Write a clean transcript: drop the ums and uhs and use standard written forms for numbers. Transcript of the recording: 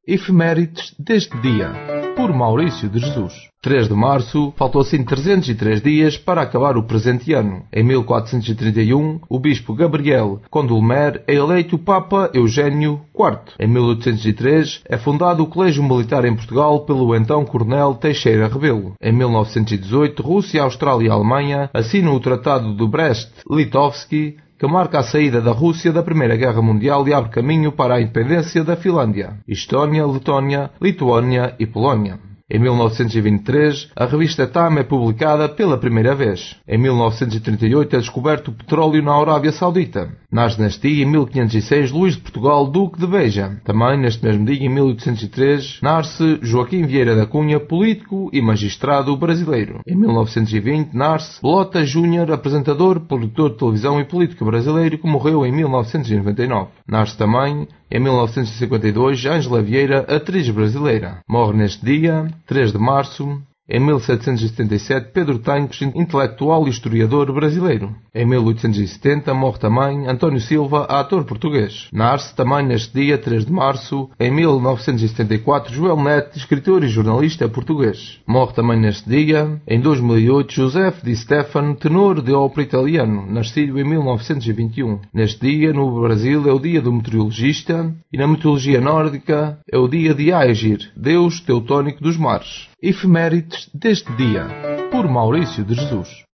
Efemérides deste dia, por Maurício de Jesus. 3 de março, faltou assim 303 dias para acabar o presente ano. Em 1431, o bispo Gabriel Condulmer é eleito Papa Eugênio IV. Em 1803, é fundado o Colégio Militar em Portugal pelo então Coronel Teixeira Rebelo. Em 1918, Rússia, Austrália e Alemanha assinam o Tratado de Brest-Litovsk, que marca a saída da Rússia da Primeira Guerra Mundial e abre caminho para a independência da Finlândia, Estónia, Letónia, Lituânia e Polónia. Em 1923, a revista Time é publicada pela primeira vez. Em 1938 é descoberto o petróleo na Arábia Saudita. Nasce neste dia, em 1506, Luís de Portugal, Duque de Beja. Também, neste mesmo dia, em 1803, nasce Joaquim Vieira da Cunha, político e magistrado brasileiro. Em 1920, nasce Lota Júnior, apresentador, produtor de televisão e político brasileiro, que morreu em 1999. Nasce também, em 1952, Ângela Vieira, atriz brasileira. Morre neste dia, 3 de março. Em 1777, Pedro Tancos, intelectual e historiador brasileiro. Em 1870, morre também António Silva, ator português. Nasce também neste dia, 3 de março, em 1974, Joel Neto, escritor e jornalista português. Morre também neste dia, em 2008, Joseph Di Stefano, tenor de ópera italiano, nascido em 1921. Neste dia, no Brasil, é o dia do meteorologista e na mitologia nórdica é o dia de Aegir, deus teutónico dos mares. Efemérides deste dia, por Maurício de Jesus.